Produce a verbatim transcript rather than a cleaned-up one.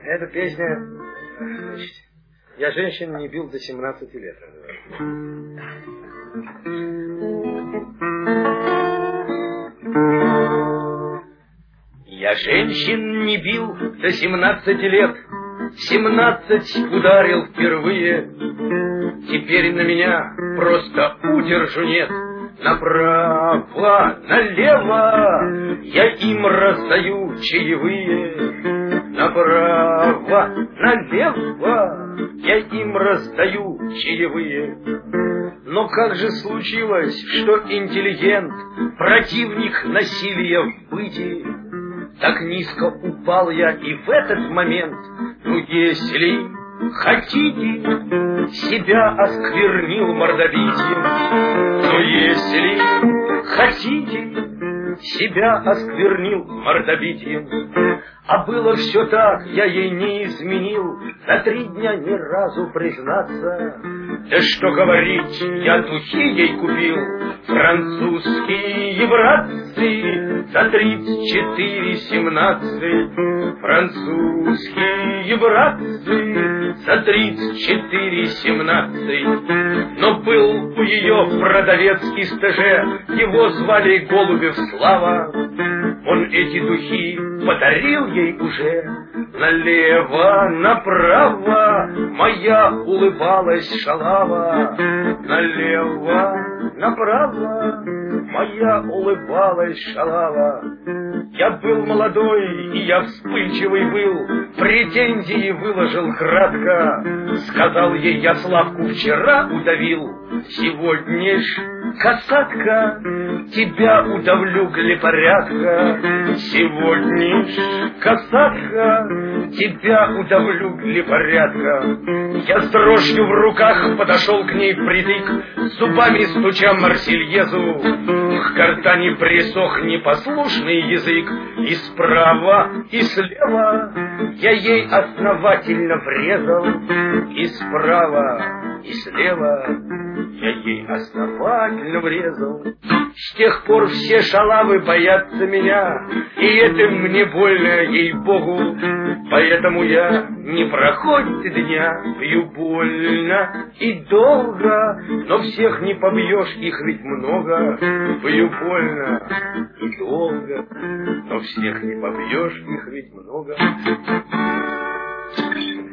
Эта песня... Значит, я женщин не бил до семнадцати лет. Я женщин не бил до семнадцати лет. Семнадцать ударил впервые. Теперь на меня просто удержу нет. Направо, налево я им раздаю чаевые. Направо, налево я им раздаю чаевые. Но как же случилось, что интеллигент, противник насилия в быте, так низко упал я и в этот момент? Ну, если хотите, себя осквернил мордобитием. Но если хотите, себя осквернил мордобитием. А было все так, я ей не изменил, за три дня ни разу признаться. Да что говорить, я духи ей купил, французские братцы, за тридцать четыре семнадцать. Французские братцы, за тридцать четыре семнадцать. Но был у ее продавец из ТЖ, его звали Голубев Слава. Он эти духи подарил ей уже. Налево, направо моя улыбалась шалава. Налево, направо моя улыбалась шалава. Я был молодой, и я вспыльчивый был, претензии выложил кратко. Сказал ей, я Славку вчера удавил, сегодня ж, касатка, тебя удавлю для порядка. Сегодня ж, касатка, тебя удавлю для порядка. Я с дрожью в руках подошел к ней впритык, зубами стуча Марсельезу. К гортани присох непослушный язык, и справа, и слева я ей основательно врезал. И справа, и слева я ей основательно врезал. С тех пор все шалавы боятся меня, и это мне больно, ей-богу. Поэтому я, не проходит дня, пью больно и долго, но всех не побьешь, их ведь много. Пью больно и долго, но всех не побьешь, их ведь много.